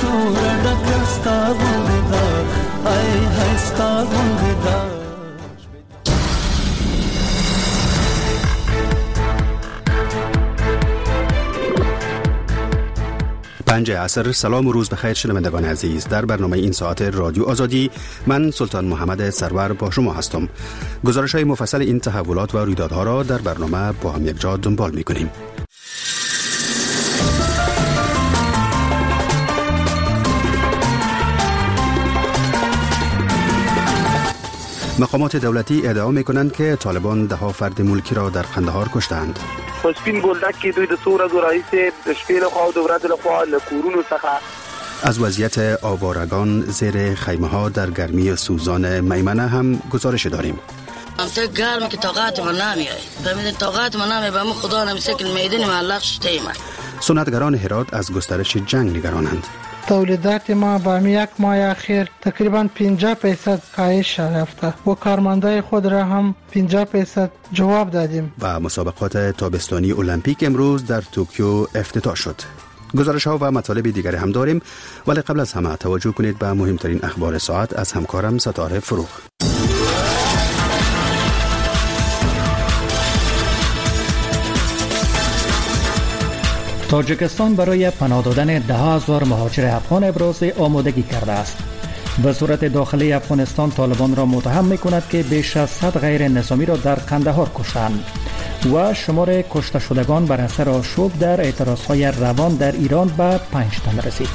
شور دکستا بوده ای هستا بوده. پنج عصر. سلام و روز بخیر شنوندگان عزیز. در برنامه این ساعت رادیو آزادی من سلطان محمد سرور با شما هستم. گزارش های مفصل این تحولات و رویدادها را در برنامه با هم یک جا دنبال می کنیم. مقامات دولتی ادعا می کنند که طالبان 10 فرد ملکی را در قندهار کشتند. سپین بولدک که دوی د سور دو رئیس شپیل خو د ورځ له خوا له کورونو څخه از وضعیت آوارگان زیر خیمه ها در گرمی سوزان میمنه هم گزارش داریم. امسه گرم که طاقت ما نمیای ببینید طاقت ما نمیای به خدا نمیسکل میدونی معلق شده ما. صنعتگران هرات از گسترش جنگ نگرانند. تولیدات ما با یک ماه اخیر تقریبا 50% کاهش یافته و کارمندای خود را هم 50% جواب دادیم. و مسابقات تابستانی المپیک امروز در توکیو افتتاح شد. گزارش ها و مطالب دیگری هم داریم، ولی قبل از همه توجه کنید به مهمترین اخبار ساعت از همکارم ستاره فروغ. تاجیکستان برای پناه دادن 10,000 مهاجر افغان ابراز آمادگی کرده است. وزارت داخلی افغانستان طالبان را متهم می‌کند که بیش از 100 غیر نظامی را در قندهار کشتند و شمار کشته شدگان بر اثر آشوب در اعتراضهای روان در ایران به 5 تن رسید.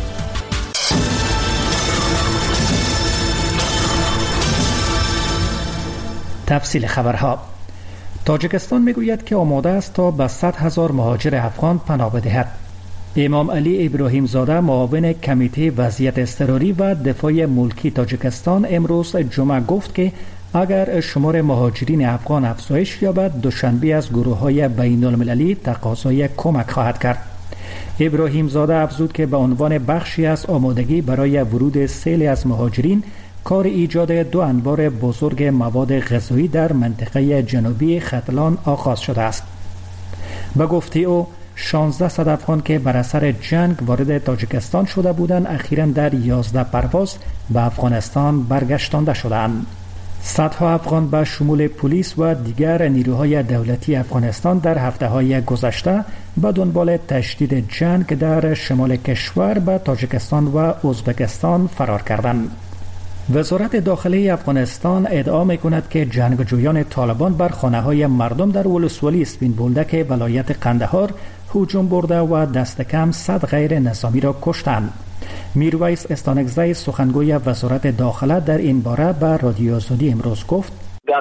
تفصیل خبرها. تاجیکستان میگوید که آماده است تا به 100,000 مهاجر افغان پناه بدهد. امام علی ابراهیم زاده معاون کمیته وضعیت اضطراری و دفاع ملکی تاجیکستان امروز جمعه گفت که اگر شمار مهاجرین افغان افزایش یابد دوشنبه از گروه‌های بین‌المللی تقاضای کمک خواهد کرد. ابراهیم زاده افزود که به عنوان بخشی از آمادگی برای ورود سیل از مهاجرین کار ایجاد 2 انبار بزرگ مواد غذایی در منطقه جنوبی ختلان آغاز شده است. به گفته او 1600 افغان که بر اثر جنگ وارد تاجیکستان شده بودند اخیراً در 11 پرواز به افغانستان برگشتانده شدند. صدها افغان به شمول پلیس و دیگر نیروهای دولتی افغانستان در هفته‌های گذشته به دنبال تشدید جنگ در شمال کشور به تاجیکستان و ازبکستان فرار کردند. وزارت داخلی افغانستان ادعا می‌کند که جنگجویان طالبان بر خانه‌های مردم در ولسوالی سپین بولدک ولایت قندهار هجوم برده و دست کم 100 غیر نظامی را کشتند. میرویس استانکزی سخنگوی وزارت داخله در این باره به رادیو آزادی امروز گفت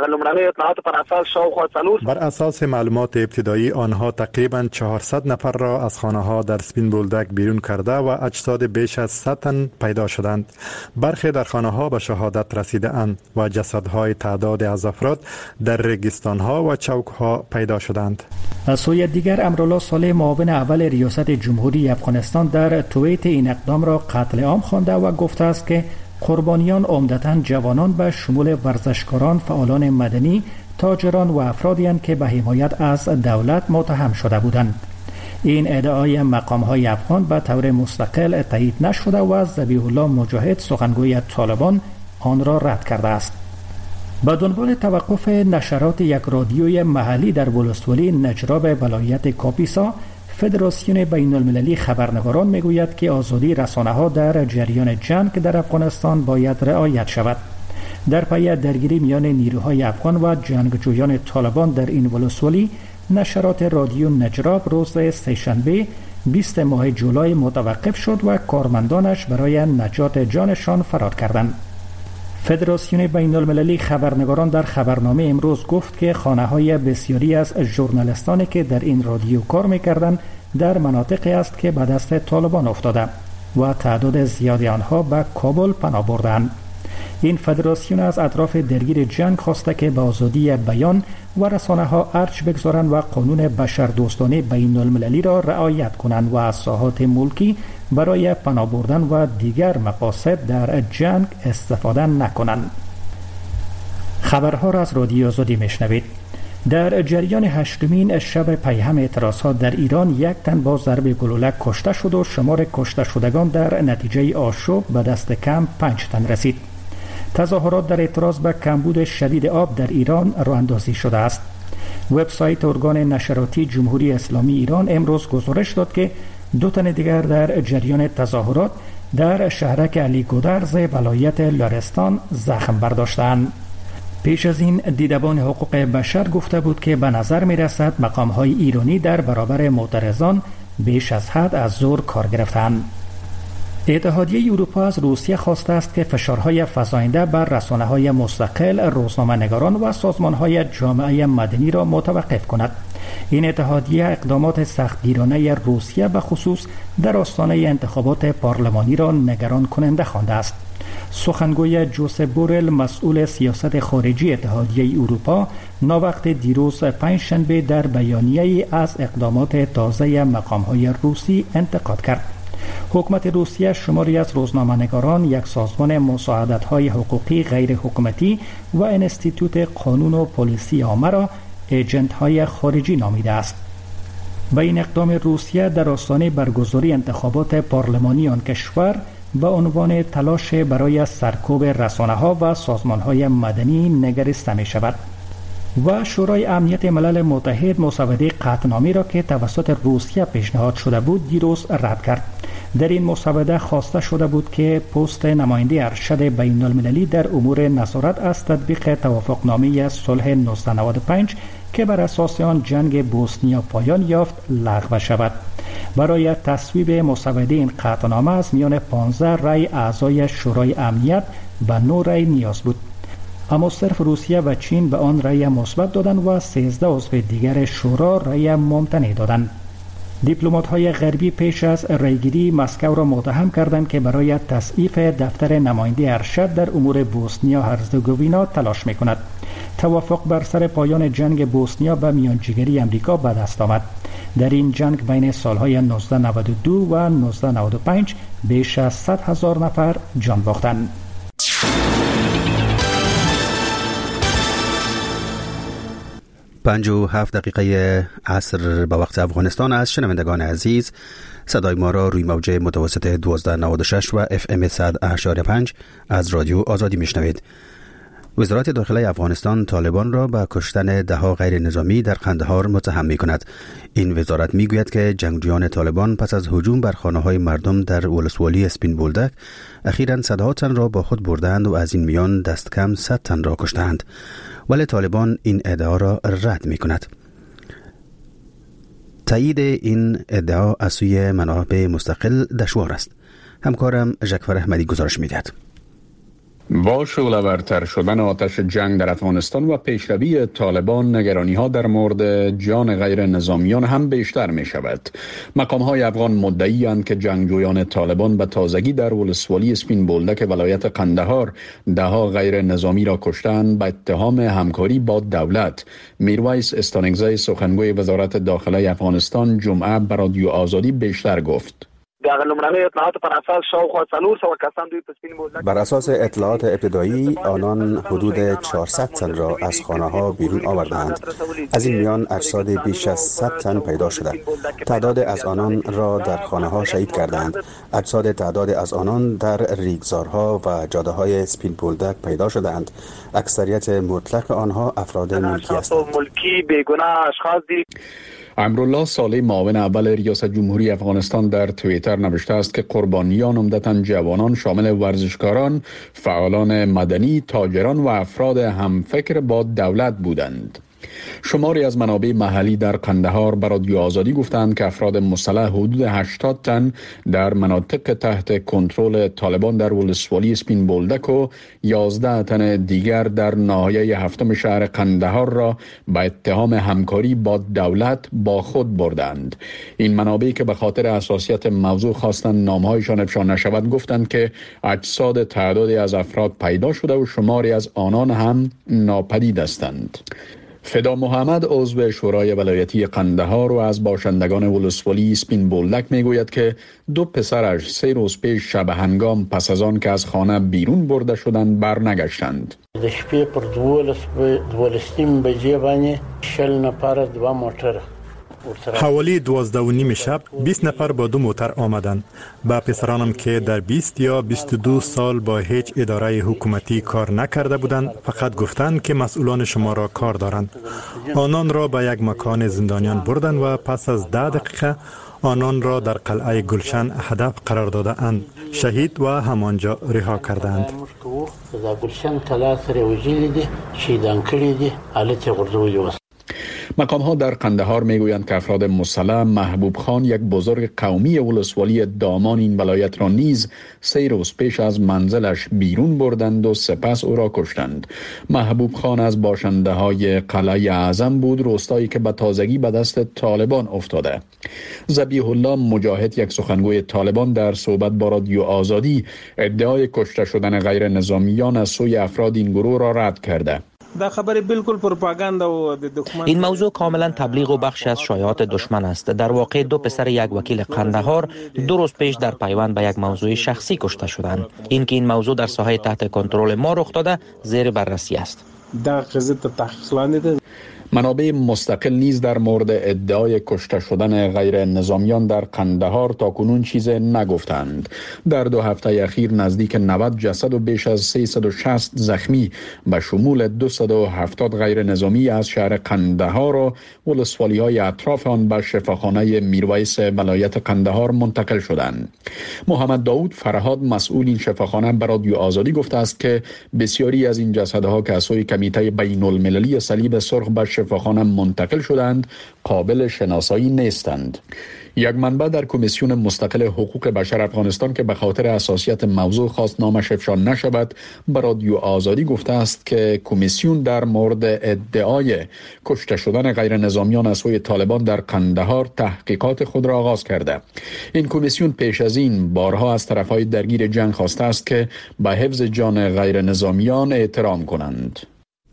بر اساس معلومات ابتدایی آنها تقریباً 400 نفر را از خانه‌ها در سپین بولدک بیرون کرده و اجساد بیش از 100 تن پیدا شدند. برخی در خانه‌ها به شهادت رسیده اند و جسدهای تعداد از افراد در ریگستان‌ها و چوک‌ها پیدا شدند. از سوی دیگر امرالله صالح معاون اول ریاست جمهوری افغانستان در توییت این اقدام را قتل عام خوانده و گفته است که قربانیان عمدتاً جوانان به شمول ورزشکاران، فعالان مدنی، تاجران و افرادی هستند که به حمایت از دولت متهم شده بودند. این ادعای مقام‌های افغان به طور مستقل تایید نشده و ذبیح الله مجاهد سخنگوی طالبان آن را رد کرده است. به دنبال توقف نشرات یک رادیوی محلی در ولسوالی نجراب ولایت کاپیسا، فدراسیون بین‌المللی خبرنگاران میگوید که آزادی رسانه‌ها در جریان جنگ در افغانستان باید رعایت شود. در پی درگیری میان نیروهای افغان و جنگجویان طالبان در این ولسوالی، نشرات رادیو نجراب روز سه‌شنبه 20 ماه جولای متوقف شد و کارمندانش برای نجات جانشان فرار کردند. فدراسیون بین‌المللی خبرنگاران در خبرنامه امروز گفت که خانه‌های بسیاری از ژورنالیستانی که در این رادیو کار می‌کردند در مناطقی است که به دست طالبان افتاده و تعداد زیادی آنها به کابل پناه بردند. این فدراسیون از اطراف درگیر جنگ خواسته که به آزادی بیان و رسانه‌ها ارج بگذارند و قانون بشردوستانه بین‌المللی را رعایت کنند و از ساحات ملکی برای پناه بردن و دیگر مقاصد در جنگ استفاده نکنند. خبرها را از رادیو آزادی میشنوید. در جریان هشتمین شب پیهم اعتراضات در ایران 1 تن با ضرب گلوله کشته شد و شمار کشته شدگان در نتیجه آشوب به دست کم 5 تن رسید. تظاهرات در اعتراض به کمبود شدید آب در ایران راه اندازی شده است. وبسایت ارگان نشراتی جمهوری اسلامی ایران امروز گزارش داد که 2 تن دیگر در جریان تظاهرات در شهرک علی گودرز ولایت لرستان زخم برداشتند. پیش از این دیدبان حقوق بشر گفته بود که به نظر می رسد مقام‌های ایرانی در برابر معترضان بیش از حد از زور کار گرفتند. اتحادیه اروپا از روسیه خواسته است که فشارهای فزاینده بر رسانه‌های مستقل، روزنامه‌نگاران و سازمان‌های جامعه مدنی را متوقف کند. این اتحادیه اقدامات سختگیرانه روسیه به خصوص در آستانه انتخابات پارلمانی را نگران کننده خوانده است. سخنگوی جوزپ بورل مسئول سیاست خارجی اتحادیه اروپا ناوقت دیروز پنجشنبه در بیانیه‌ای از اقدامات تازه مقام‌های روسی انتقاد کرد. حکومت روسیه شماری از روزنامه‌نگاران، یک سازمان مساعدت‌های حقوقی غیر حکومتی و انستیتوت قانون و پلیسی عامه را ایجنت‌های خارجی نامیده است. با این اقدام روسیه در آستانه برگزاری انتخابات پارلمانی آن کشور به عنوان تلاش برای سرکوب رسانه‌ها و سازمان‌های مدنی نگریسته می‌شود. و شورای امنیت ملل متحد مسوده قطعنامه‌ای را که توسط روسیه پیشنهاد شده بود دیروز رد کرد. در این مسوده خواسته شده بود که پست نماینده ارشد بین‌المللی در امور نظارت از تطبیق توافقنامه صلح 1995 که بر اساس آن جنگ بوسنیا پایان یافت لغو شود. برای تصویب مسوده این قطعنامه از میان 15 رأی اعضای شورای امنیت به 9 رأی نیاز بود. اما صرف روسیه و چین به آن رأی مثبت دادند و 13 عضو دیگر شورا رأی ممتنع دادند. دیپلمات‌های غربی پیش از رأیگیری مسکو را متهم کردند که برای تصویب دفتر نماینده ارشد در امور بوسنیا هرزگوینا تلاش می‌کند. توافق بر سر پایان جنگ بوسنیا به میانجیگری امریکا به دست آمد. در این جنگ بین سالهای 1992 و 1995 بیش از 100,000 نفر جان باختند. 57 دقیقه عصر به وقت افغانستان است. شنوندگان عزیز، صدای ما را روی موج متوسط 1296 و FM 100.5 از رادیو آزادی میشنوید. وزارت داخله افغانستان طالبان را به کشتن دهها غیر نظامی در قندهار متهم می کند. این وزارت می گوید که جنگجویان طالبان پس از هجوم بر خانه‌های مردم در ولسوالی اسپین بولدک اخیراً صدها تن را با خود بردند و از این میان دست کم 100 تن را کشتند. ولی طالبان این ادعا را رد می کند. تایید این ادعا از سوی منابع مستقل دشوار است. همکارم ژکفر احمدی گزارش می دهد. با شعله‌ورتر شدن آتش جنگ در افغانستان و پیشروی طالبان، نگرانی‌ها در مورد جان غیر نظامیان هم بیشتر می شود. مقام‌های افغان مدعی‌اند که جنگجویان طالبان به تازگی در ولسوالی اسپین بولدک ولایت قندهار دهها غیر نظامی را کشتند به اتهام همکاری با دولت. میرویس استانگزی سخنگوی وزارت داخله افغانستان جمعه بر رادیو آزادی بیشتر گفت. بر اساس اطلاعات ابتدایی آنان حدود 400 تن را از خانه‌ها بیرون آوردند. از این میان اجساد بیش از 100 تن پیدا شده. تعداد از آنان را در خانه‌ها شهید کردند. اجساد تعداد از آنان در ریگزارها و جاده‌های اسپین بولدک پیدا شدند. اکثریت مطلق آنها افراد ملکی هستند. امرالله صالح معاون اول ریاست جمهوری افغانستان در توییتر نوشته است که قربانیان عمدتاً جوانان شامل ورزشکاران، فعالان مدنی، تاجران و افراد همفکر با دولت بودند. شماری از منابع محلی در قندهار بر رادیو آزادی گفتند که افراد مسلح حدود 80 تن در مناطق تحت کنترل طالبان در ولسوالی اسپین بولدک و 11 تن دیگر در ناحیه هفتم شهر قندهار را به اتهام همکاری با دولت با خود بردند. این منابع که به خاطر حساسیت موضوع خواستند نامهایشان افشا نشود گفتند که اجساد تعدادی از افراد پیدا شده و شماری از آنان هم ناپدید هستند. فدا محمد عضو شورای ولایتی قندهار و از باشندگان ولسوالی اسپین بولدک میگوید که 2 پسرش 3 روز پیش شب هنگام پس از آن که از خانه بیرون برده شدند برنگشتند. د شپې پر 12 بجې باندې 40 نفر 2 موټر حوالی 12:30 شب 20 نفر با 2 موتر آمدند. با پسرانم که در 20 یا 22 سال با هیچ اداره حکومتی کار نکرده بودند فقط گفتند که مسئولان شما را کار دارند. آنان را به یک مکان زندانیان بردند و پس از 10 دقیقه آنان را در قلعه گلشن هدف قرار داده اند. شهید و همانجا رها کردند. مقام ها در قندهار میگویند که افراد مسلح محبوب خان، یک بزرگ قومی ولسوالی دامان این ولایت را نیز 3 روز پیش از منزلش بیرون بردند و سپس او را کشتند. محبوب خان از باشنده های قلعه اعظم بود، روستایی که به تازگی به دست طالبان افتاده. ذبیح الله مجاهد، یک سخنگوی طالبان، در صحبت با رادیو آزادی ادعای کشته شدن غیر نظامیان از سوی افراد این گروه را رد کرده. این موضوع کاملا تبلیغ و بخش از شایعات دشمن است. در واقع 2 پسر یک وکیل قندهار 2 روز پیش در پیوند به یک موضوع شخصی کشته شدند. اینکه این موضوع در ساحه تحت کنترل ما رخ داده زیر بررسی است. منابع مستقل نیز در مورد ادعای کشته شدن غیر نظامیان در قندهار تاکنون چیز نگفتند. در 2 هفته اخیر نزدیک 90 جسد و بیش از 360 زخمی به شمول 270 غیر نظامی از شهر قندهار و ولسوالی های اطراف آن به شفاخانه میرویس ولایت قندهار منتقل شدند. محمد داود فرهاد، مسئول این شفاخانه، به رادیو آزادی گفته است که بسیاری از این جسدها که از سوی کمیته بین المللی صلیب سرخ به شفاخانه منتقل شدند قابل شناسایی نیستند. یک منبع در کمیسیون مستقل حقوق بشر افغانستان که به خاطر حساسیت موضوع خواست نامش افشا نشود به رادیو آزادی گفته است که کمیسیون در مورد ادعای کشته شدن غیر نظامیان از سوی طالبان در قندهار تحقیقات خود را آغاز کرده. این کمیسیون پیش از این بارها از طرفهای درگیر جنگ خواسته است که به حفظ جان غیر نظامیان احترام کنند.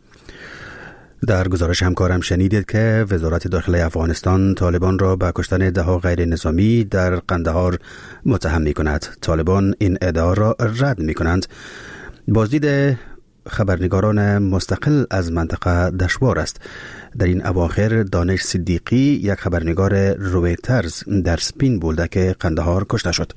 در گزارش همکارم شنیدید که وزارت داخلی افغانستان طالبان را به کشتن 10 غیر نظامی در قندهار متهم می کند. طالبان این ادعا را رد می کنند. بازدید خبرنگاران مستقل از منطقه دشوار است. در این اواخر دانش صدیقی، یک خبرنگار رویترز، در سپین بولدک قندهار کشته شد.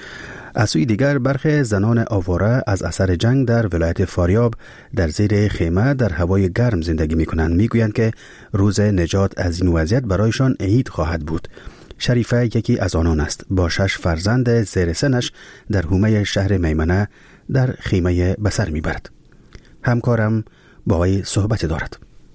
از سوی دیگر برخی زنان آواره از اثر جنگ در ولایت فاریاب در زیر خیمه در هوای گرم زندگی می کنند. می گویند که روز نجات از این وضعیت برایشان عید خواهد بود. شریفه یکی از آنان است. با 6 فرزند زیر سنش در حومه شهر میمنه در خیمه بسر می برد. همکارم با وی صحبت دارد.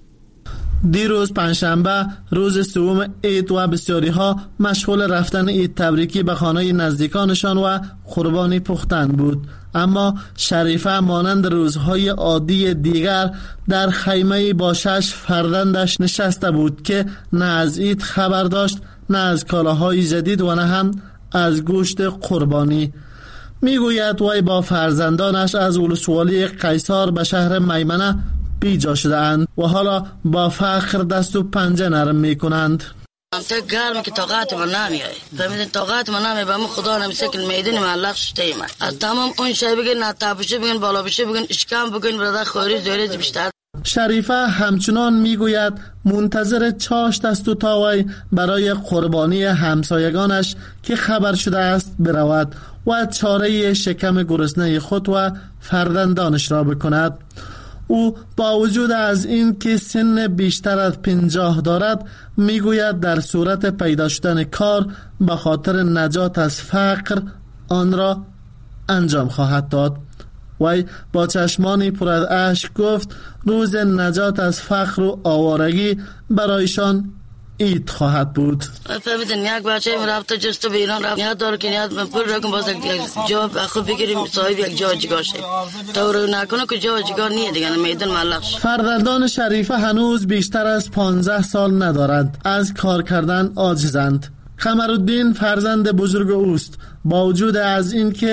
دیروز پنجشنبه روز 3 عید و بسیاری ها مشغول رفتن عید تبریکی به خانه نزدیکانشان و قربانی پختن بود. اما شریفه مانند روزهای عادی دیگر در خیمه با 6 فرزندش نشسته بود که نه از عید خبر داشت، نه از کالاهای جدید و نه هم از گوشت قربانی. میگوید وی با فرزندانش از ولسوالی قیصار به شهر میمنه بیجا شده اند و حالا با فخر دست و پنجه نرم می کنند. منطقه گرم که طاقت من نمیای. فهمیدین طاقت من نمیای. به من خدا نمیشه که میدونی معلق شده من. از تمام اون شای بگن نتابشه بگن بالا بشه بگن اشکام بگن برادر خوری دوره بیشتر. شریفه همچنان میگوید منتظر چاشت است و تاوی برای قربانی همسایگانش که خبر شده است برود و چاره شکم گرسنه خود و فرزندانش را بکند. او با وجود از این که سن بیشتر از 50 دارد میگوید در صورت پیدا شدن کار به خاطر نجات از فقر آن را انجام خواهد داد. وی با چشمانی پر از اشک گفت روز نجات از فقر و آوارگی برایشان عید خواهد بود. فهمیدن یک بچه رفته جست به ایران رفت نیاد داره که نیاد من پول رکن باز یک جا خود بگیریم صاحب یک جا جگاه شه تا رو نکنه که جا جگاه نیه دیگه میدن معلق شه. فرزندان شریفه هنوز بیشتر از 15 سال ندارند، از کار کردن عاجزند. قمرالدین فرزند بزرگ اوست. با وجود از این که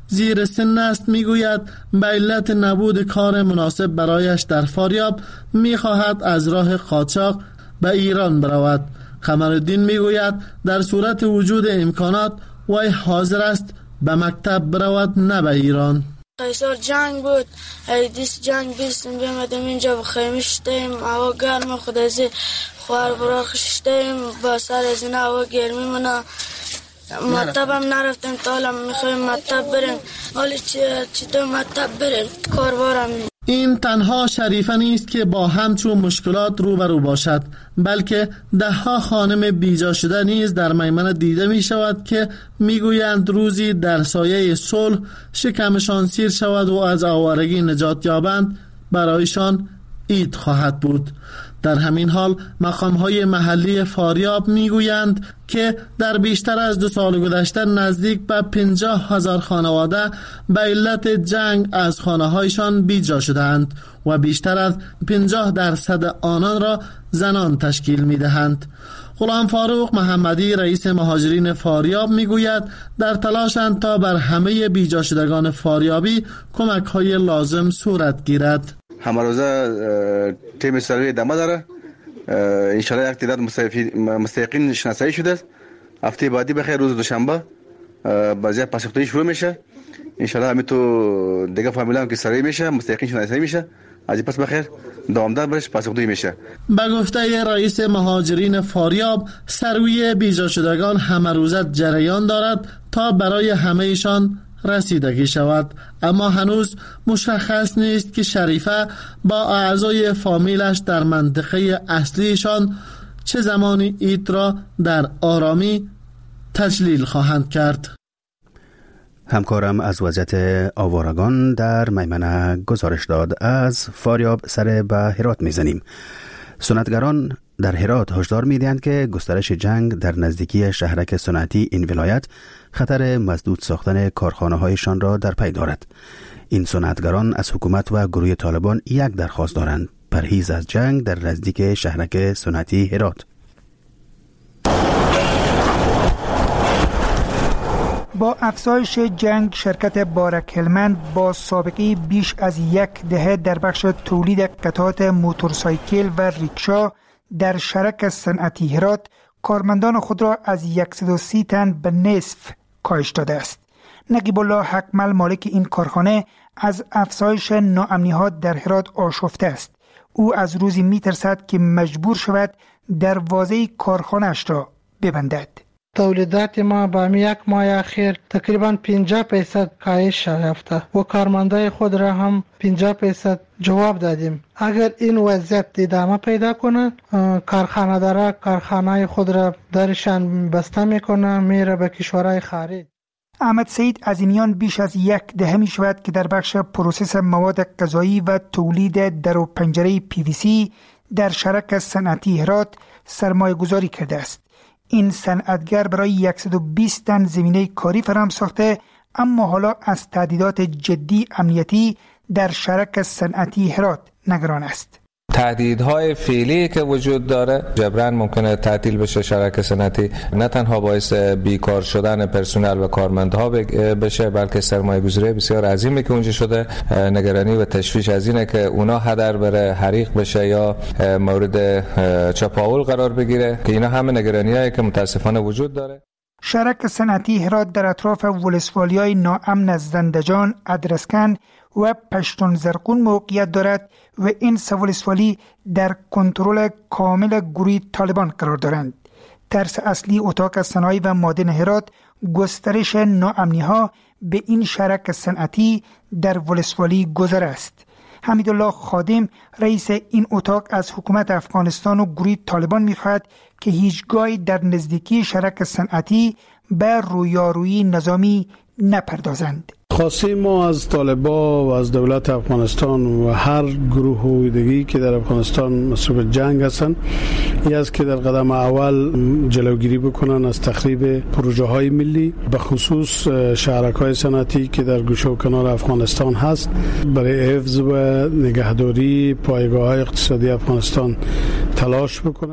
زیر سن است میگوید به علت نبود کار مناسب برایش در فاریاب میخواهد از راه قاچاق به ایران برود. قمرالدین میگوید در صورت وجود امکانات وی حاضر است به مکتب برود نه به ایران. قیصر جنگ بود، ایدیس جنگ بیستیم بیمدیم اینجا خیمه شدیم، هوا گرم خود از خوار براخ شدیم با سر از این هوا گرمی منا مطب هم نرفتیم تا میخوایم مطب بریم، حالی چطور مطب بریم کاربارم نیم. این تنها شریفه نیست که با همچون مشکلات روبرو باشد، بلکه ده ها خانم بیجا شده نیز در میمنه دیده می شود که می گویند روزی در سایه صلح شکمشان سیر شود و از آوارگی نجات یابند برایشان عید خواهد بود. در همین حال مقام‌های محلی فاریاب می‌گویند که در بیشتر از 2 سال گذشته نزدیک به 50,000 خانواده به علت جنگ از خانه‌هایشان بیجا شدند و بیشتر از 50% آنان را زنان تشکیل می‌دهند. غلام فاروق محمدی رئیس مهاجرین فاریاب میگوید در تلاشند تا بر همه بیجا شدگان فاریابی کمک‌های لازم صورت گیرد. همه روزه تیم سروی ادامه داره. انشالله یک تعداد مستحقین شناسایی شده است. هفته بعدی بخیر روز دوشنبه بازی پاسخگویی شروع میشه. انشالله همین تو دیگه فامیلا هم که سروی میشه، مستحقین شناسایی میشه. از پس بخیر دوامدار برش پاسخگویی میشه. به گفته رئیس مهاجرین فاریاب سروی بیجا شدگان همه روزه جریان دارد تا برای همه ایشان رسیدگی شود، اما هنوز مشخص نیست که شریفه با اعضای فامیلش در منطقه اصلیشان چه زمانی عید را در آرامی تجلیل خواهند کرد. همکارم از وضعیت آوارگان در میمنه گزارش داد. از فاریاب سر به هرات میزنیم. صنعتگران در هرات هشدار میدهند که گسترش جنگ در نزدیکی شهرک صنعتی این ولایت خطر مسدود ساختن کارخانه‌هایشان را در پی دارد. این صنعتگران از حکومت و گروه طالبان یک درخواست دارند: پرهیز از جنگ در نزدیک شهرک صنعتی هرات. با افزایش جنگ شرکت بارک هلمند با سابقه بیش از 1 دهه در بخش تولید قطعات موتورسایکل و ریکشا در شرک صنعتی هرات کارمندان خود را از 130 تن به نصف کاهش داده است. نقیب الله حکمل مالک این کارخانه از افزایش ناامنی‌ها در هرات آشفته است. او از روزی می‌ترسد که مجبور شود دروازه کارخانه‌اش را ببندد. تولیدات ما با 1 ماه اخیر تقریبا 50% کاهش یافته و کارمندای خود را هم 50% جواب دادیم. اگر این وضعیت ادامه پیدا کنه، کارخانه دارا کارخانه خود را درشان بسته میکنه، میره به کشورهای خارج. احمد سعید از میان بیش از 1 دهه می شود که در بخش پروسس مواد غذایی و تولید در و پنجره PVC در شرک صنعتی هرات سرمایه گذاری کرده است. این صنعتگر برای 120 تن زمینه کاری فراهم ساخته، اما حالا از تهدیدات جدی امنیتی در شرک صنعتی هرات نگران است. تهدیدهای فعلی که وجود داره جبران ممکنه تعطیل بشه شرکت صنعتی، نه تنها باعث بیکار شدن پرسنل و کارمندها بشه، بلکه سرمایه گذاری بسیار عظیمی که اونجا شده. نگرانی و تشویش از اینه که اونا هدر بره، حریق بشه یا مورد چپاول قرار بگیره، که اینا همه نگرانیایی که متاسفانه وجود داره. شرک صنعتی هرات در اطراف ولسوالی‌های ناامن از زندجان، ادرسکن و پشتون زرقون موقعیت دارد و این سه ولسوالی در کنترل کامل گروه طالبان قرار دارند. ترس اصلی اتاق صنایع و معادن هرات گسترش ناامنی‌ها به این شرک صنعتی در ولسوالی گذر است. حمیدالله خادم رئیس این اتاق از حکومت افغانستان و گروه طالبان می‌خواهد که هیچگاهی در نزدیکی شرک صنعتی به رویارویی نظامی نپردازند. خواسته ما از طالبان و از دولت افغانستان و هر گروه و دیگری که در افغانستان مصروف جنگ هستند این است که در قدم اول جلوگیری بکنن از تخریب پروژه های ملی، به خصوص شهرک های صنعتی که در گوشه و کنار افغانستان هست، برای حفظ و نگهداری پایگاه های اقتصادی افغانستان تلاش بکنن.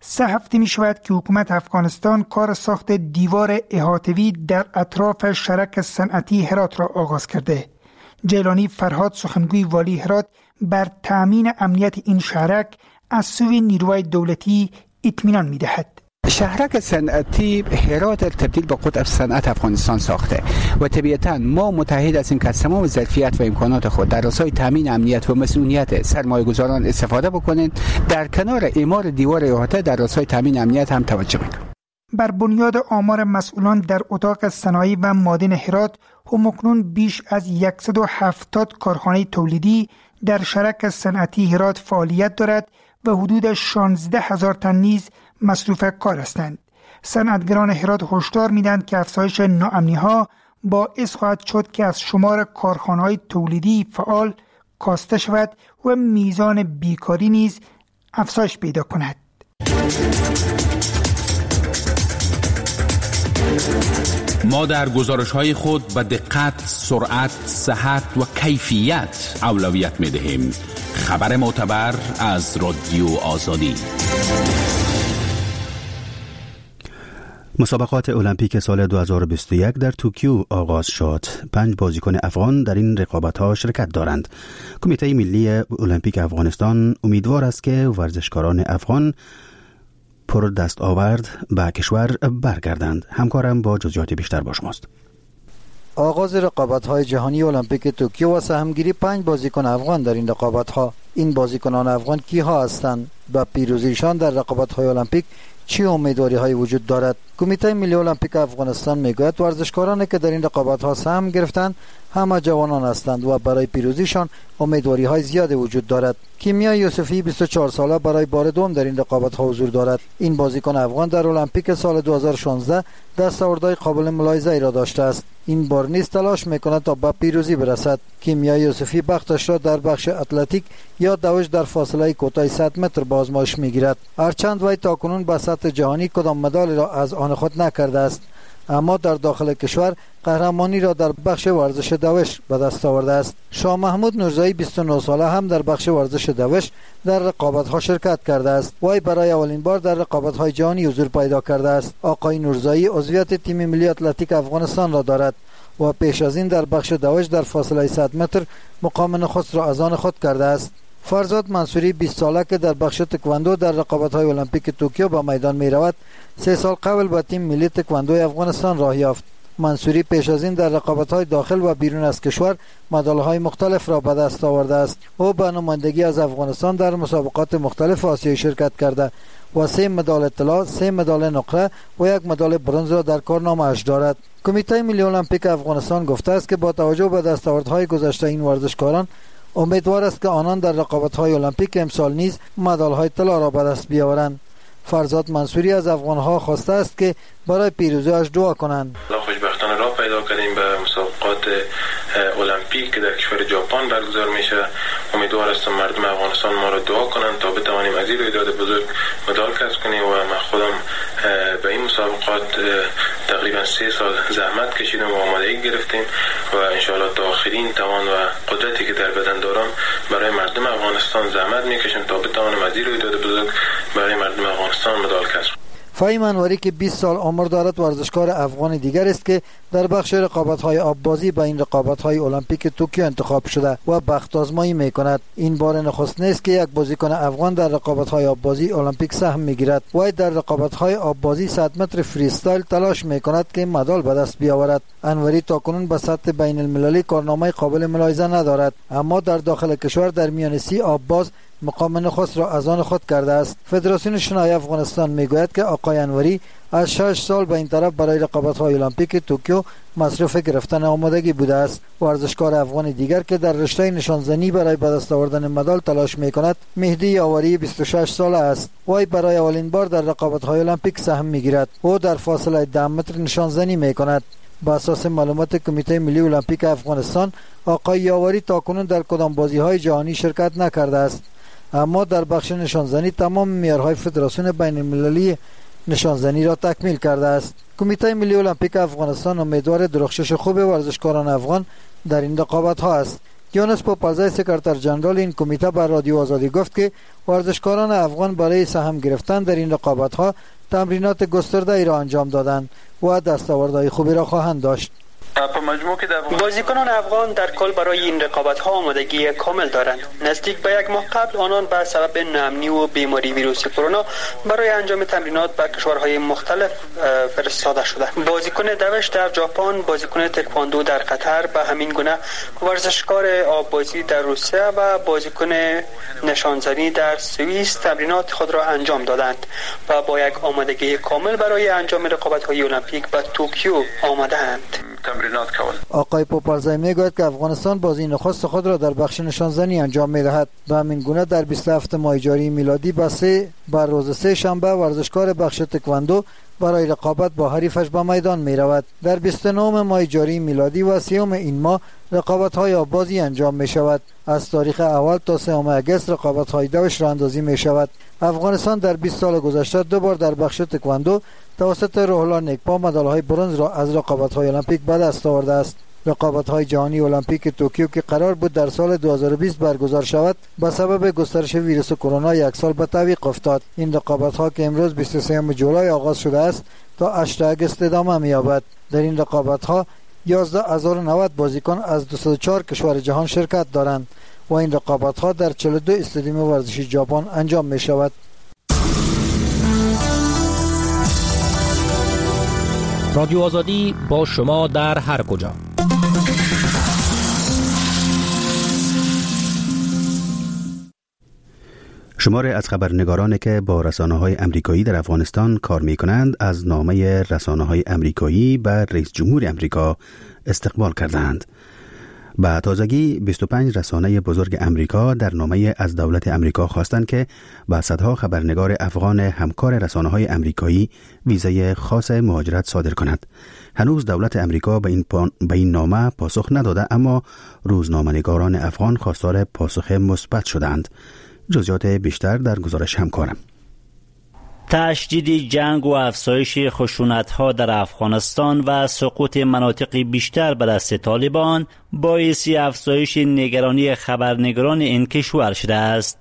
3 هفته می شود که حکومت افغانستان کار ساخت دیوار احاطه‌ای در اطراف شرک صنعتی هرات را آغاز کرده. جیلانی فرهاد سخنگوی والی هرات بر تأمین امنیت این شهرک از سوی نیروهای دولتی اطمینان می دهد. شهرک صنعتی هرات تبدیل به قطب صنعت افغانستان ساخته و طبیعتاً ما متحد هستیم که از تمام ظرفیت و امکانات خود در راستای تامین امنیت و مسئولیت سرمایه‌گذاران استفاده بکنند. در کنار اعمار دیوار احاطه در راستای تامین امنیت هم توجه می‌کنیم. بر بنیاد آمار مسئولان در اتاق صنایع و معادن هرات، همکنون بیش از 170 کارخانه تولیدی در شرک صنعتی هرات فعالیت دارد و حدود 16,000 تن نیز مصروف کار هستند. صنعتگران هرات هشدار میدهند که افزایش ناامنی‌ها باعث خواهد شد که از شمار کارخانه‌های تولیدی فعال کاسته شود و میزان بیکاری نیز افزایش پیدا کند. ما در گزارش‌های خود به دقت، سرعت، صحت و کیفیت اولویت می‌دهیم. خبر معتبر از رادیو آزادی. مسابقات المپیک سال 2021 در توکیو آغاز شد. 5 بازیکن افغان در این رقابت‌ها شرکت دارند. کمیته ملی المپیک افغانستان امیدوار است که ورزشکاران افغان پر دستاورد به کشور برگردند. همکارم با جزئیات بیشتر با شماست. آغاز رقابت‌های جهانی المپیک توکیو و سهمگیری 5 بازیکن افغان در این رقابت‌ها. این بازیکنان افغان کیها هستند؟ با پیروزیشان در رقابت‌های المپیک چه امیدواری‌هایی وجود دارد؟ کمیته ملی المپیک افغانستان میگوید ورزشکارانی که در این رقابت‌ها سهم گرفتند همه جوانان هستند و برای پیروزیشان امیدواری‌های زیادی وجود دارد. کیمیا یوسفی 24 ساله برای بار دوم در این رقابت‌ها حضور دارد. این بازیکن افغان در المپیک سال 2016 دستاوردهای قابل ملاحظه را داشته است. این بار نیز تلاش می‌کند تا به پیروزی برسد. کیمیا یوسفی بختش را در بخش اتلتیک یا دوش در فاصله کوتاه 100 متر به آزمایش می‌گیرد. هرچند وی تاکنون به سطح جهانی کدام مدال را از آن خود نکرده است، اما در داخل کشور قهرمانی را در بخش ورزش دوش به دست آورده است. شاه محمود نورزایی 29 ساله هم در بخش ورزش دوش در رقابت‌ها شرکت کرده است. وی برای اولین بار در رقابت‌های جهانی حضور پیدا کرده است. آقای نورزایی عضویت تیم ملی اتلتیک افغانستان را دارد و پیش از این در بخش دوش در فاصله 100 متر مقام نخست را از آن خود کرده است. فرزاد منصوری 20 ساله که در بخش تکواندو در رقابت‌های المپیک توکیو به میدان می‌رود، 3 سال قبل به تیم ملی تکواندو افغانستان راه یافت. منصوری پیش از این در رقابت‌های داخل و بیرون از کشور مدال‌های مختلف را به دست آورده است. او به نمایندگی از افغانستان در مسابقات مختلف آسیایی شرکت کرده و 3 مدال طلا، 3 مدال نقره و 1 مدال برنز را در کارنامه‌اش دارد. کمیته ملی المپیک افغانستان گفته است که با توجه به دستاوردهای گذشته این ورزشکاران امیدوار است که آنان در رقابت‌های المپیک امسال نیز مدال‌های طلا را به دست بیاورند. فرزاد منصوری از افغان‌ها خواسته است که برای پیروزی‌اش دعا کنند. خوشبختانه راه پیدا کردیم به مسابقات المپیک که در کشور ژاپن برگزار میشه. امیدوار هستم مردم افغانستان ما را دعا کنند تا بتوانیم از این رویداد بزرگ مدال کسب کنیم و من خودم به این مسابقات تقریبا 3 سال زحمت کشیدم و آمادگی گرفتیم و انشاءالله تا آخرین توان و قدرتی که در بدن دارم برای مردم افغانستان زحمت میکشم تا بتوانم از این رویداد بزرگ برای مردم افغانستان مدال کسب کنم. فهیم انوری که 20 سال عمر دارد ورزشکار افغان دیگر است که در بخش رقابت‌های آببازی به این رقابت‌های المپیک توکیو انتخاب شده و بخت آزمایی می‌کند. این بار نخست نیست که یک بازیکن افغان در رقابت‌های آببازی المپیک سهم می‌گیرد. وی در رقابت‌های آببازی 100 متر فریستایل تلاش می‌کند که مدال به دست بیاورد. انوری تاکنون به سطح بین‌المللی کارنامه قابل ملاحظه ندارد، اما در داخل کشور در میان 30 آبباز مقام نخست را از آن خود کرده است. فدراسیون شنای افغانستان میگوید که آقای انوری از 6 سال به این طرف برای رقابت‌های المپیک توکیو مصروف گرفتن آمادگی بوده است. ورزشکار افغان دیگر که در رشته نشانزنی برای به دست آوردن مدال تلاش می‌کند مهدی یاوری 26 ساله است. وی برای اولین بار در رقابت‌های المپیک سهم می‌گیرد. او در فاصله 10 متر نشانزنی می‌کند. با اساس معلومات کمیته ملی المپیک افغانستان، آقای یاوری تاکنون در کدام بازی‌های جهانی شرکت نکرده است، اما در بخش نشانزنی تمام معیارهای فدراسیون بین المللی نشانزنی را تکمیل کرده است. کمیته ملی المپیک افغانستان امیدوار درخشش خوب ورزشکاران افغان در این رقابت‌ها است. یونس پوپلزای سکرتر جنرال این کمیته بر رادیو آزادی گفت که ورزشکاران افغان برای سهم گرفتن در این رقابت‌ها تمرینات گسترده‌ای را انجام دادند و دستاوردهای خوبی را خواهند داشت. بازیکنان افغان در کل برای این رقابت‌ها آمادگی کامل دارند. نزدیک به یک ماه قبل آنان به سبب ناامنی و بیماری ویروس کرونا برای انجام تمرینات به کشورهای مختلف فرستاده شده. بازیکن دوش در ژاپن، بازیکن تکواندو در قطر، به همین گونه ورزشکار آببازی در روسیه و بازیکن نشانزنی در سوئیس تمرینات خود را انجام دادند و با یک آمادگی کامل برای انجام رقابت‌های المپیک به توکیو آمدند. آقای پوپلزای میگوید که افغانستان بازی نخست خود را در بخش نشانزنی انجام میدهد. به همین گونه در 27 ماه جاری میلادی بر روز 3 شنبه ورزشکار بخش تکواندو برای رقابت با حریفش به میدان می رود. در 29 ماه جاری میلادی و 30 این ماه رقابت‌های آببازی انجام می شود. از تاریخ اول تا 3 آگوست رقابت‌های دوش راه اندازی می شود. افغانستان در 20 سال گذشته 2 بار در بخش تکواندو توسط روح الله نیکپا مدال‌های برنز را از رقابت‌های المپیک به دست آورده است. رقابت‌های جهانی المپیک توکیو که قرار بود در سال 2020 برگزار شود، به سبب گسترش ویروس کرونا یک سال به تعویق افتاد. این رقابت‌ها که امروز 23 جولای آغاز شده است تا 8 آگوست ادامه می‌یابد. در این رقابت‌ها 11090 بازیکن از 204 کشور جهان شرکت دارند و این رقابت‌ها در 42 استادیوم ورزشی ژاپن انجام می‌شود. رادیو آزادی با شما در هر کجا. شماری از خبرنگارانی که با رسانه‌های امریکایی در افغانستان کار می‌کنند از نامه رسانه‌های امریکایی به رئیس جمهور امریکا استقبال کردند. به تازگی 25 رسانه بزرگ امریکا در نامه از دولت امریکا خواستند که به صدها خبرنگار افغان همکار رسانه‌های امریکایی ویزای خاص مهاجرت صادر کند. هنوز دولت امریکا به این نامه پاسخ نداده، اما روزنامه‌نگاران افغان خواستار پاسخ مثبت شدند. جزئیات بیشتر در گزارش همکارم. تشدید جنگ و افزایش خشونت‌ها در افغانستان و سقوط مناطق بیشتر به دست طالبان باعث افزایش نگرانی خبرنگاران این کشور شده است.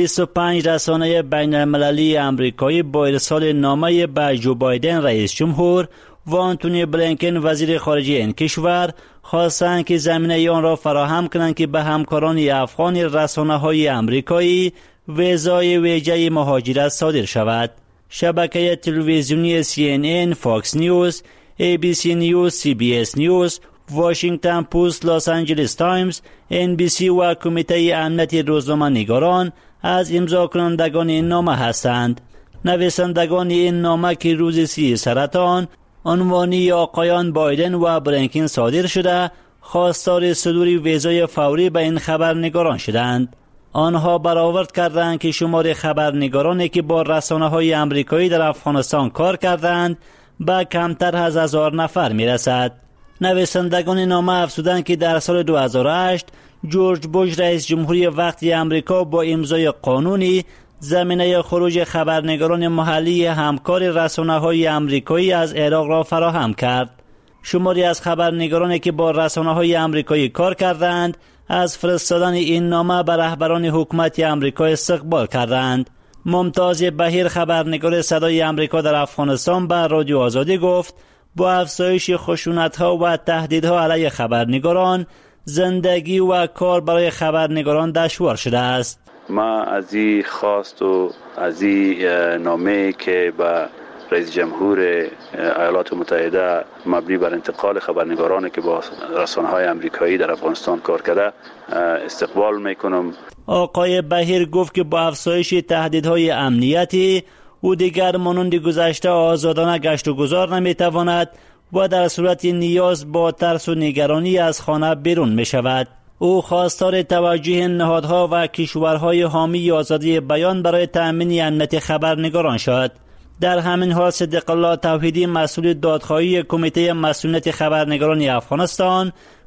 25 رسانه بین المللی امریکایی با ارسال نامه به جو بایدن رئیس جمهور و آنتونی بلینکن وزیر خارجه این کشور خواستند که زمینه آن را فراهم کنند که به همکاران افغان رسانه‌های امریکایی ویزای ویژه مهاجرت صادر شود. شبکه تلویزیونی CNN، فاکس نیوز، ABC نیوز، CBS نیوز، واشنگتن پست، لس آنجلس تایمز، NBC و کمیته امنیت روزنامه‌نگاران از امضا کنندگان این نامه هستند. نویسندگان این نامه که روز 30 سرطان عنوانی آقایان بایدن و بلینکن صادر شده، خواستار صدور ویزای فوری به این خبرنگاران شدند. آنها برآورد کردند که شمار خبرنگارانی که با رسانه‌های امریکایی در افغانستان کار کردند به کمتر از 1000 نفر میرسد. نویسندگان نامه افزودند که در سال 2008 جورج بوش رئیس جمهوری وقتی امریکا با امضای قانونی زمینه خروج خبرنگاران محلی همکار رسانه‌های امریکایی از عراق را فراهم کرد. شماری از خبرنگارانی که با رسانه‌های امریکایی کار کردند از فرستادن این نامه به رهبران حکومت امریکا استقبال کردند. ممتاز بهیر خبرنگار صدای امریکا در افغانستان به رادیو آزادی گفت با افزایش خشونت‌ها و تهدیدها علیه خبرنگاران زندگی و کار برای خبرنگاران دشوار شده است. ما از این خواست و از این نامه که به رئیس جمهور ایالات متحده مبنی بر انتقال خبرنگارانی که با رسانه‌های امریکایی در افغانستان کار کرده استقبال میکنم. آقای بهیر گفت که با افزایش تهدیدهای امنیتی او دیگر مانند گذشته آزادانه گشت و گذار نمیتواند و در صورت نیاز با ترس و نگرانی از خانه بیرون می شود. او خواستار توجه نهادها و کشورهای حامی آزادی بیان برای تأمین امنیت خبرنگاران شد. در همین حال صدیق الله توحیدی مسئول دادخواهی کمیته مسئولیت خبرنگاران افغانستان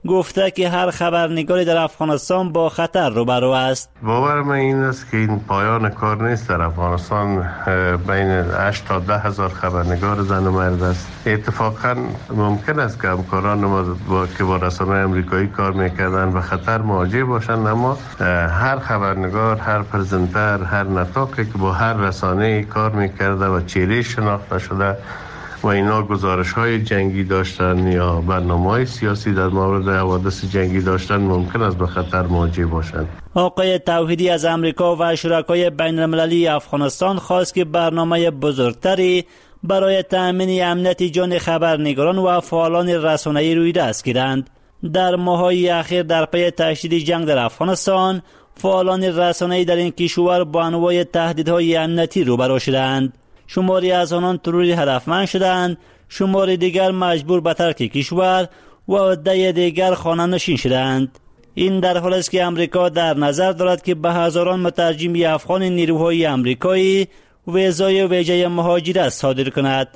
گفته که هر خبرنگاری در افغانستان با خطر روبرو است. باور من این است که این پایان کار نیست. در افغانستان بین 8 تا 10 هزار خبرنگار زن و مرد است. اتفاقا ممکن است که همکاران ما که با رسانه‌های آمریکایی کار میکردن و خطر مواجه باشند، اما هر خبرنگار، هر پرزنتر، هر نطاقی که با هر رسانه‌ای کار میکرده و چهره شناخته شده و اینا گزارش‌های جنگی داشتن یا برنامه‌های سیاسی در مورد حوادث جنگی داشتن، ممکن است به خطر مواجه باشند. آقای توحیدی از امریکا و شرکای بین‌المللی افغانستان خواست که برنامه بزرگتری برای تأمین امنیت جان خبرنگاران و فعالان رسانه‌ای روی دست گیرند. در ماه‌های اخیر در پی تشدید جنگ در افغانستان، فعالان رسانه‌ای در این کشور با انواع تهدیدهای امنیتی روبرو شدند. شماری از آنان تروری هدفمند شدند، شماری دیگر مجبور به ترک کشور و عده دیگر خانه‌نشین شدند. این در حالی است که امریکا در نظر دارد که به هزاران مترجم افغان نیروهای امریکایی ویزای ویژه مهاجرت صادر کند.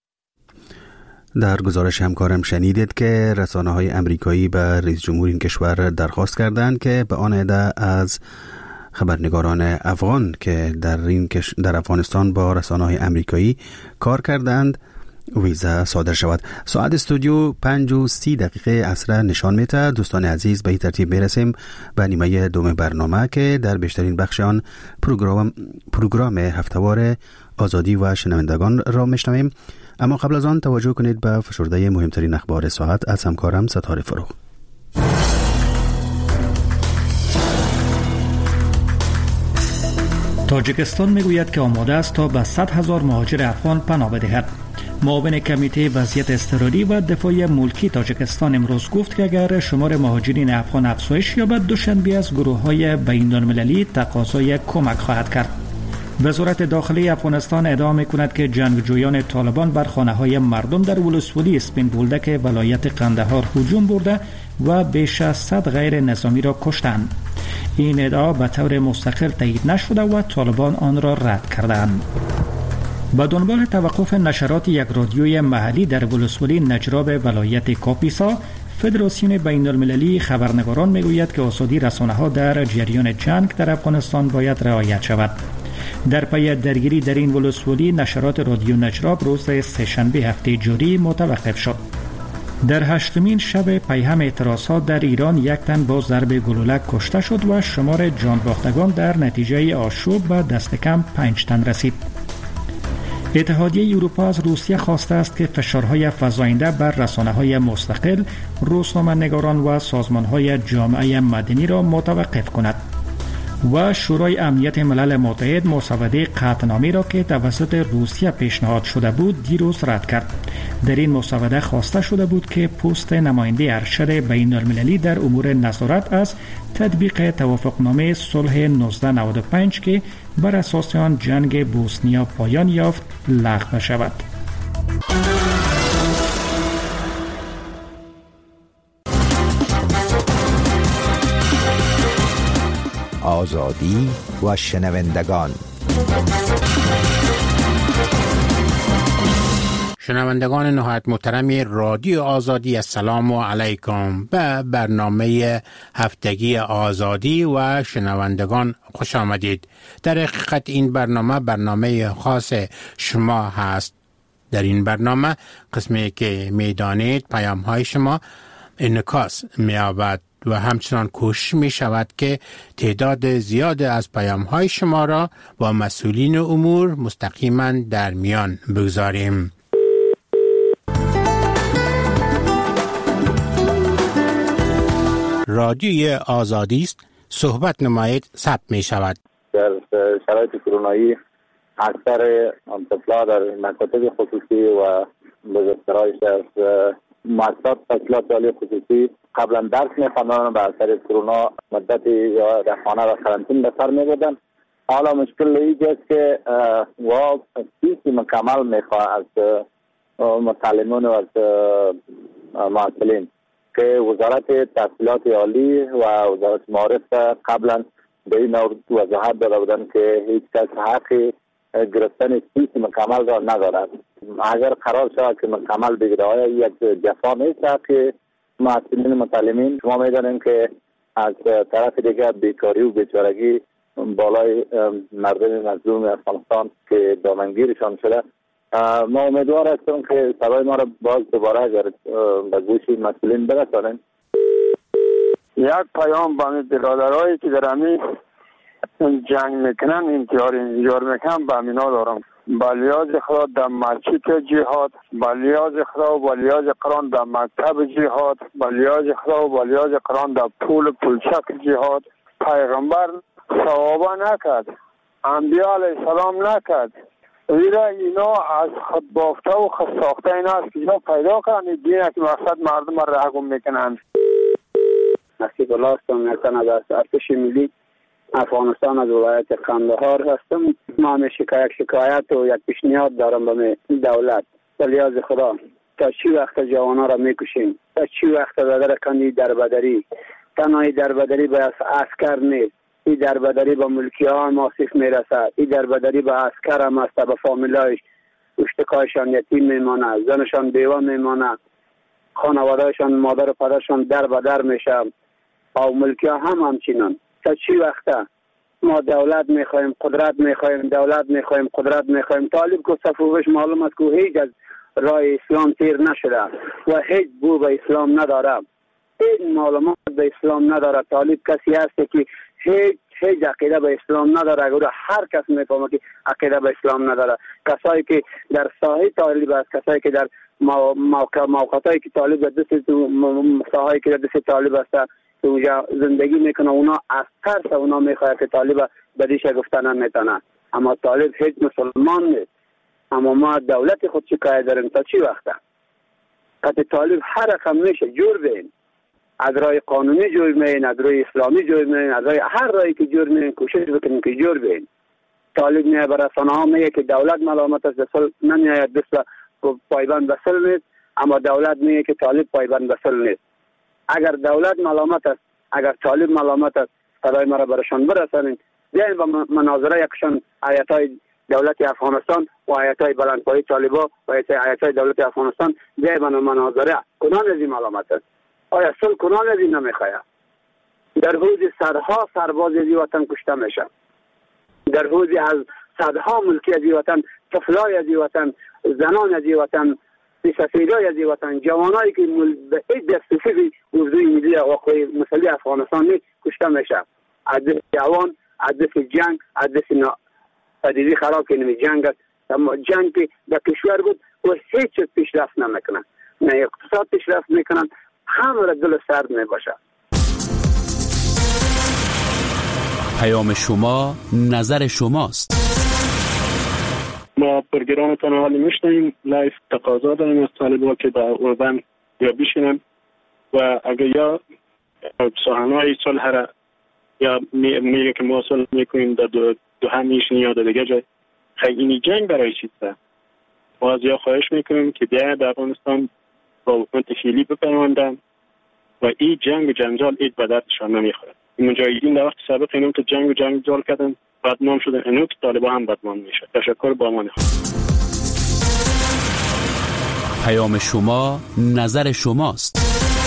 در گزارش همکارم شنیدید که رسانه‌های امریکایی به رئیس جمهور این کشور درخواست کردند که به آن عده از خبرنگاران افغان که در افغانستان با رسانه‌های امریکایی کار کردند ویزا صادر شود. ساعت استودیو 5:30 عصر نشان میده. دوستان عزیز، به این ترتیب میرسیم به نیمه دوم برنامه که در بیشترین بخش آن پروگرام هفتهوار آزادی و شنوندگان را میشنویم. اما قبل از آن توجه کنید به فشرده مهمترین اخبار ساعت از همکارم ستاره فروغ. تاجیکستان میگوید که آماده است تا به 100,000 مهاجر افغان پناه بدهد. معاون کمیته وضعیت اضطراری و دفاع ملکی تاجیکستان امروز گفت که اگر شمار مهاجرین افغان افزایش یابد، دوشنبه از گروه‌های بین‌المللی تقاضای کمک خواهد کرد. وزارت داخلی افغانستان ادعا می‌کند که جنگجویان طالبان بر خانه‌های مردم در ولسوالی اسپین بولدک ولایت قندهار هجوم برده و بیش از 100 غیر نظامی را کشتند. این ادعا به طور مستقل تایید نشده و طالبان آن را رد کردند. به دنبال توقف نشرات یک رادیوی محلی در ولسوالی نجراب ولایت کاپیسا، فدراسیون بین‌المللی خبرنگاران میگوید که آزادی رسانه‌ها در جریان جنگ در افغانستان باید رعایت شود. در پی درگیری در این ولسوالی، نشرات رادیو نجراب روز سه‌شنبه هفته جاری متوقف شد. در 8مین شب پیهم اعتراضات در ایران، یک تن با ضرب گلوله کشته شد و شمار جان باختگان در نتیجه آشوب به دست کم 5 تن رسید. اتحادیه اروپا از روسیه خواسته است که فشارهای فزاینده بر رسانه‌های مستقل، روزنامه‌نگاران و سازمان‌های جامعه مدنی را متوقف کند. و شورای امنیت ملل متحد مسوده قطعنامه‌ای را که توسط روسیه پیشنهاد شده بود دیروز رد کرد. در این مسوده خواسته شده بود که پست نماینده ارشد بین‌المللی در امور نظارت از تطبیق توافقنامه صلح 1995 که بر اساس آن جنگ بوسنیا پایان یافت لغو شود. آزادی و شنوندگان. شنوندگان نهایت محترم رادیو آزادی، السلام علیکم. به برنامه هفتگی آزادی و شنوندگان خوش آمدید. در حقیقت این برنامه خاص شما هست. در این برنامه قسمی که میدانید پیام های شما انعکاس می‌یابد و همچنان کوشش می شود که تعداد زیاد از پیام های شما را با مسئولین امور مستقیما در میان بگذاریم. رادیوی آزادی است، صحبت نمایید، ثبت می شود. در شرایط کرونایی اکثر طفل‌ها در مکاتب خصوصی و بزرگترهایش از مؤسسات تشکیلات عالی خصوصی قبلا درس می‌خواندن و به اثر کرونا مدتی یا در خانه و قرنطینه به سر می‌بردن. حالا مشکل اینجاست که و فیسی مکمل می‌خواد از متعلمین و از معلمین که وزارت تحصیلات عالی و وزارت معارف قبلا به این وضاحت داده بودن که هیچ کس حق گرفتن فیس مکمل را ندارد. اگر قرار شود که مکمل بگیره، آیا یک جفا نیست که مسئولین متعلمین شما می‌دانیم که از طرف دیگه بیکاری و بیچارگی بالای مردم مظلوم افغانستان که دامنگیرشان شده. ما امیدوار هستیم که صدای ما را باز دوباره اگر به گوش مسئولین برسانیم. یک پیام به برادرایی که در همین جنگ میکنن انتحار میکنن به امینا دارم. بلیاز خدا در مسجد جهاد، بلیاز خدا و بلیاز قرآن در مکتب جهاد، بلیاز خدا و بلیاز قرآن در پولچک جهاد. پیغمبر صحابه نکرد، انبیاء علیه السلام نکرد. اینا از خود بافته و خود ساخته این است که اینا پیدا کردن دینه که مقصد مردم را رهگم میکنن. نصیب الله هستم، نکنه از ارتش ملی افغانستان از ولایت قندهار هستم. ما همیشه یک شکایت و یک پیشنهاد دارم به دولت. بلیاز خدا تا چی وقت جوانا را میکشیم؟ تا چی وقت دادر کنی دربدری؟ تنهایی دربدری به عسکر نیست، این دربدری به ملکی ها هم آسیف میرسه. این دربدری به عسکر هم است، به فامیلایش اشتکایشان یتیم میمانه، زنشان بیوه میمانه، خانوادهشان مادر و پدرشان در بدر میشه و ملکی ها هم همچنان. تا چی وقته ما دولت میخوایم، قدرت میخوایم، دولت میخوایم، قدرت میخوایم. طالب که صفوفش معلوم است که هیچ از راه اسلام تیر نشده و هیچ بو به اسلام نداره، این معلومات به اسلام نداره. طالب کسی است که هیچ عقیده به اسلام نداره. اگر هر کس میفهمه که عقیده به اسلام نداره. کسایی که در ساحه طالب است، کسایی که در موقعاتی که طالب در دست ساحه که در دست طالب است که اونجا زندگی میکنه، اونا از ترس اونا میخواد که طالب بدیش گفتن نمیتونه. اما طالب هیچ مسلمان نیست. اما ما دولت خود شکایت داریم تا چی وقته؟ که طالب هر رقم میشه جور بین، از رای قانونی جور بین، از رای اسلامی جور بین، از رای هر رایی که جور بین کوشش بکنیم که جور بین. طالب میه بر رسانه ها میگه که دولت ملامت است، دست نمیاید دست پایبند به صلح نیست، اما دولت میگه که طالب پایبند به صلح نیست. اگر دولت ملامت است، اگر طالب ملامت است، صدای ما را برشان برسانید. بیاین با مناظره یکشان آیت‌های دولت افغانستان و آیت‌های بلندپایه طالبا و آیت‌های دولت افغانستان، بیاین با مناظره کنان از این ملامت است. آیا صلح کنان از این نمیخواید؟ در حدود صدها سرباز از این وطن کشته میشن، در حدود از صدها ملکی از این وطن، طفلای از این وطن، زنان از این وطن، سفیدای از این وطن، جوانایی که به این دسترسی موضوع ملی واقعی مسئله افغانستان نیست کشته میشه. از دست جوان، از دست جنگ، از دست پدیدی خراب که نمی جنگ است. اما جنگ که در کشور بود و هیچ چیز پیشرفت نمیکنن، نه اقتصاد پیشرفت میکنن، همه را دل سرد میباشه. پیام شما نظر شماست. ما پروگرامتان حالی میشنیم، لایف تقاضا داریم از طالبا که با اوربن یا بشینن و اگر یا سخنهای صلح را یا میگه که ما صلح میکنیم در دو هم میشنیم یا در دیگه جای، خیلی جنگ برای چیزه. ما از یا خواهش میکنیم که بیاید در افغانستان با حکومت فعلی بپیوندن و این جنگ و جنجال اید به دردشان نمیخورد. مجاهدین در وقت سابق اینو که جنگ و جنجال کردن بدنام شدن، اینو که طالبا هم بدنام میشه. تشکر، با امان خدا. پیام شما نظر شماست.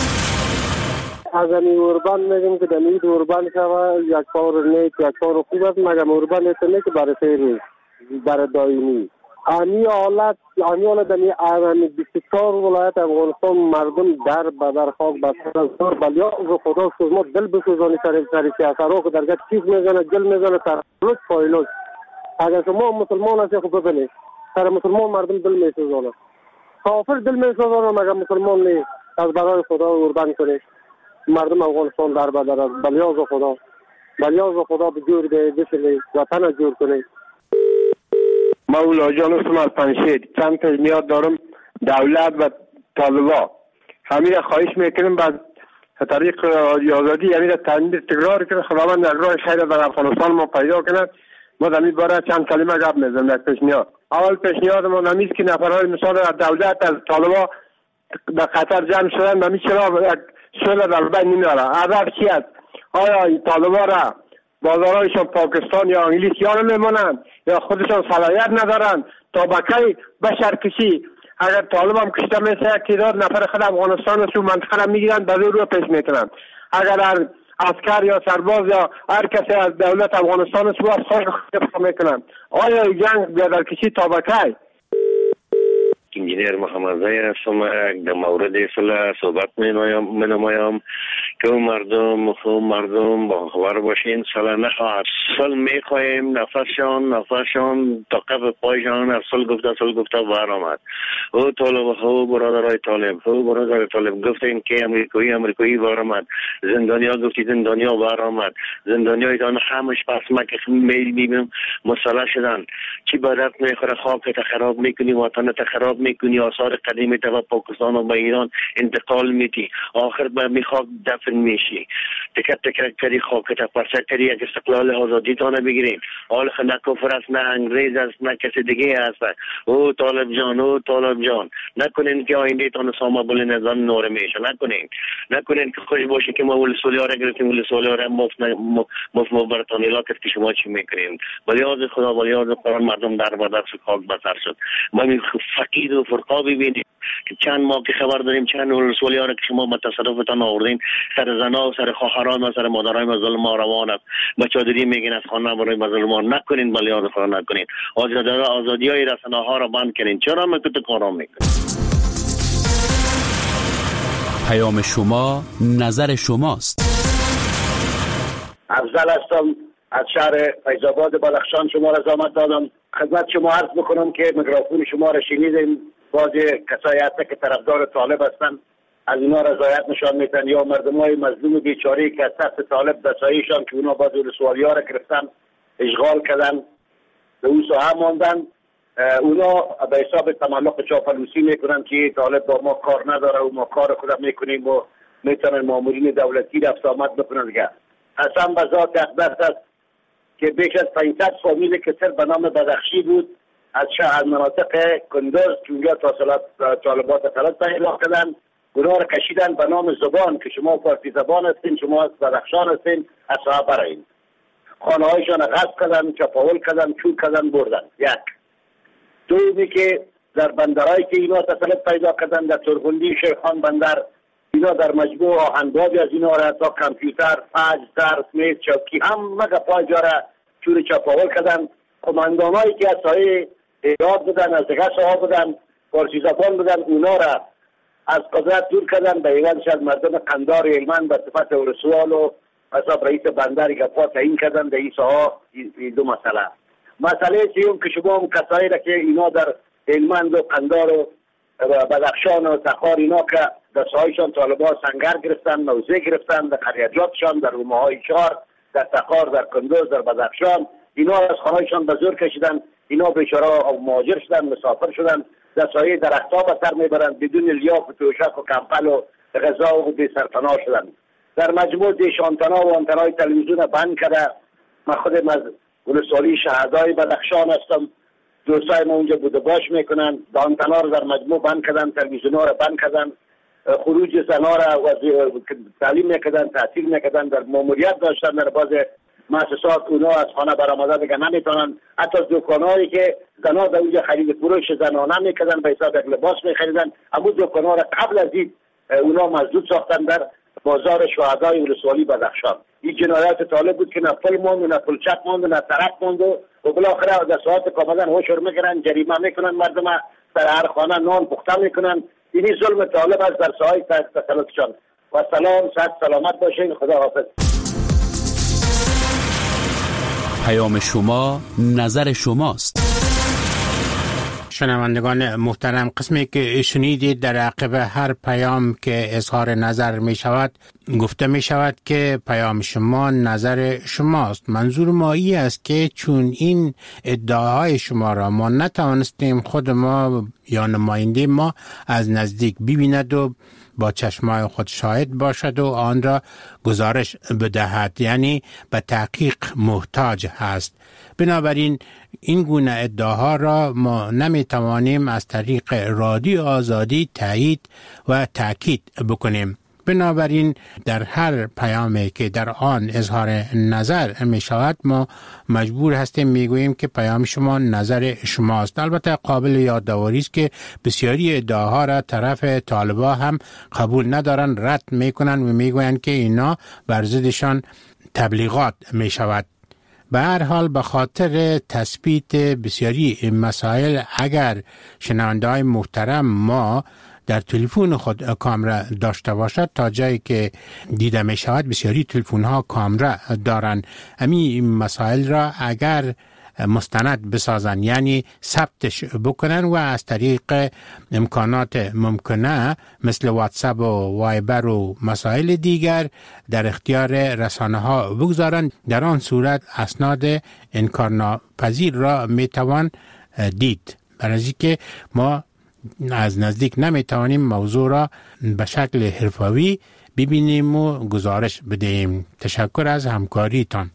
از این اوربان میگم که دمید اوربان شوه یک پاور نیک، یک پاور خوب است، مگم اوربان نیست که برای سیری برای دائمی. آنی حالت دمی 24 ولایت افغانستان مردم در بدر خاک بسیار بلیا و خدا شما دل بسوزانی سر سیاست رو که درگاه چیز میزنه جل میزنه ترلوش پایلوش. اگر شما مسلمان هستی خب ببینید سر مسلمان مردم دل میسوزانه، کافر دل میسوزانه مگر مسلمان نیست. از برای خدا قربان کنید مردم افغانستان در بدر است. بلیاز خدا به جور بشینید وطن جور کنید. مولا جان هستم از پنشید. چند پیشنهاد دارم دولت و طالبا، همین را خواهش میکنم بعد طریق آزادی همین را تنبیه تکرار کنه. خداوند در راه خیر در افغانستان ما پیدا کنه. ما در این باره چند کلمه گپ میزنم. یک پیشنهاد، اول پیشنهاد ما نمیست که نفرهای مثال از دولت از طالبا در قطر جمع شدن نمی چرا یک صلح در بین نمیاره. هدف چی است؟ آیا این طالبا را بازارایشان پاکستان یا انگلیس یا نمیمونن یا خودشان صلاحیت ندارن تا بکی بشرکشی اگر طالب هم کشته میشه تعداد نفر خود افغانستان است و منطقه را میگیرن به رو پیش میکنن. اگر عسکر یا سرباز یا هر کسی از دولت افغانستان است و از خواهش خود میکنن. آیا این جنگ بیادر کشی تا به کی؟ انجینیر محمد زایی هستم. در مورد اصلا صحبت می نمایم که مردم با خبر باشین. سال اصل می خواهیم نفسشان تا قبل پایشان اصل گفته بر آمد. او برادرای طالب گفتین که امریکایی بر آمد. زندانیا گفتی زندانیا بر آمد. زندانیای دان همش پس مکه میبینیم مسئله شدن. چی بدت میخوره، خاکت خراب میکنی، وطنت خراب میکنی، آثار قدیمی تا پاکستان و به ایران انتقال میدی، آخر به میخاک دفن میشی. تکت کردی خاکت پرسه کردی یک استقلال آزادی تانه بگیرین. حال نه کفر است، نه انگریز است، نه کسی دیگه است. او طالب جان نکنین که آینده تان ساما بل نظام نور میشه. نکنین که خوش باشه که ما ول سولیاره گرفتیم، ول سولیاره مفت برتان علاقه که شما چی میکنین. ولیعاذ خدا ولیعاذ قرآن مردم در بدر خاک بسر شد. ما می فقید و فرقا ببینیم که چند ماه که خبر داریم چند ولسوالی‌ها که شما به تصرفتان آوردین، سر زنا و سر خواهران و سر مادرای ظلم ها روان است. بچه‌داری میگین از خانه برای ظلم ها نکنین، ولیعاذ خدا نکنین. آزادی‌های رسانه‌ها را بند کنین. چرا میکنید کارا میکنید؟ پیام شما نظر شماست. افضل هستم از شهر فیض‌آباد بلخشان. شما را زحمت دادم خدمت شما عرض بکنم که میکروفون شما را شنیدیم. بعضی کسایی هستن که طرفدار طالب هستن، از اینا رضایت نشان میدن، یا مردمای مظلوم بیچاره که از دست طالب دساییشان که اونا بعضی ولسوالیا را گرفتن اشغال کردن به اون ساحه ماندن، اونا به حساب تملق چاپلوسی میکنن که طالب با ما کار نداره و ما کار خودم میکنیم و میتونن مامورین دولتی رفت آمد بکنن دیگه. قسم به ذات اقدس است که بیش از 500 فامیل که صرف به نام بدخشی بود از مناطق کندوز که اونجا طالبات طلب پیدا کردن، اونا را کشیدن به نام زبان که شما فارسی زبان هستین، شما از بدخشان هستین، از ساحه برایین. خانه هایشان غصب کردن، چپاول کردن، چوب کردن، بردن. یک. دومی که در بندرهایی که اینا تسلط پیدا کردن، در ترغندی شیخان بندر، اینا در مجموع آهنبابی از اینا را تا کامپیوتر، فاج، درس، میز، چوکی همه گپای جاره چور چپاول کردن. قماندانایی که از سایه ایراد بودن، از دیگه ساها بودن، فارسی زبان بودن، اونا را از قدرت دور کردن. به ایوانش از مردم قندار هلمند به صفت ولسوال و حساب رئیس بندر گپا تعیین کردن. در این ساها دو مسئله سیوم که شما هم کسایی را که اینا در هلمند و قندار و بدخشان و تخار اینا که در ساحایشان طالبان سنگر گرفتن، موضع گرفتن، در قریجاتشان، در رومه‌های چار، در تخار، در کندوز، در بدخشان، اینا از خانهایشان به زور کشیدن. اینا بیچاره و مهاجر شدن، مسافر شدن، در سایه درختها به سر میبرند، بدون لیاف و توشک و کمپل و غذا و بی سرپناه شدن. در مجموع دیشانتنا و آنتنای تلویزیون بند کرده. من خودم از ولسوالی شهدای بدخشان هستم. دوستای ما اونجا بوده باش میکنن. آنتنا رو در مجموع بند کردن، تلویزیون ها رو بند کردن، خروج زنا را تعلیم میکردن، تحصیل میکردن، در ماموریت داشتن در باز مؤسسات. اونا از خانه برآمده دیگه نمیتونن. حتی دکانایی که زنا در اونجا خرید فروش زنانه میکردن، به حساب یک لباس میخریدن، اما دکانا را قبل از این اونا مسدود ساختن در بازار شهدای ولسوالی بدخشان. این جنایات طالب بود که نه پل ماند، نه پلچک ماند، نه ترک ماند و بالاخره در ساعت کاملا هوشور میکنن، جریمه میکنن، مردم در هر خانه نان پخته میکنن. اینی ظلم طالب است در ساحه تسلطشان. و سلام، صحت سلامت باشین. خدا حافظ. پیام شما نظر شماست. شنوندگان محترم، قسمی که شنیدید در عقب هر پیام که اظهار نظر می شود گفته می شود که پیام شما نظر شماست. منظور ما ای است که چون این ادعاهای شما را ما نتوانستیم خود ما یا نماینده ما از نزدیک ببیند و با چشمای خود شاهد باشد و آن را گزارش بدهد، یعنی به تحقیق محتاج هست. بنابراین این گونه ادعاها را ما نمیتوانیم از طریق رادیو آزادی تایید و تاکید بکنیم. بنابراین در هر پیامی که در آن اظهار نظر می شود ما مجبور هستیم میگوییم که پیام شما نظر شماست. البته قابل یادآوری است که بسیاری ادعاها را طرف طالبا هم قبول ندارن، رد میکنن و میگویند که اینا بر ضدشان تبلیغات می شود. به هر حال به خاطر تثبیت بسیاری مسائل اگر شنونده های محترم ما در تلفن خود کامرا داشته باشد، تا جایی که دیده می شود بسیاری تلفن ها کامرا دارند، همین مسائل را اگر مستند بسازن یعنی ثبتش بکنن و از طریق امکانات ممکنه مثل واتساپ و وایبر و مسائل دیگر در اختیار رسانه ها بگذارن، در آن صورت اسناد انکارناپذیر را میتوان دید. برای که ما از نزدیک نمیتوانیم موضوع را به شکل حرفه‌ای ببینیم و گزارش بدهیم. تشکر از همکاریتان.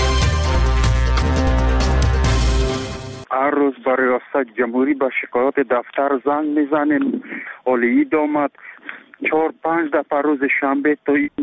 هر روز با ریاست جمهوری به شکایات دفتر زنگ میزنیم، ولی آمد 4-5 دفعه روز شنبه تا